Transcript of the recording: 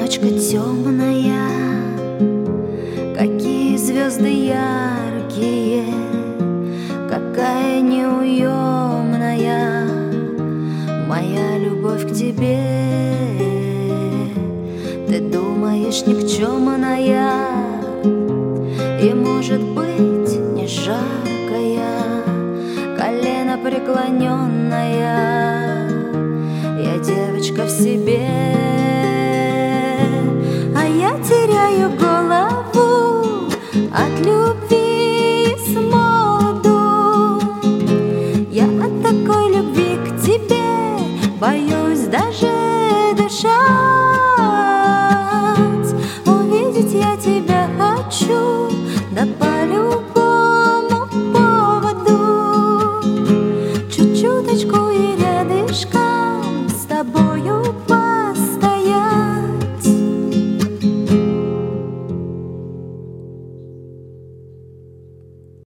ночка темная, какие звезды яркие, какая неуемная моя любовь к тебе. Ты думаешь, никчемная и, может быть, не жаркая, колено преклоненная, я девочка в себе.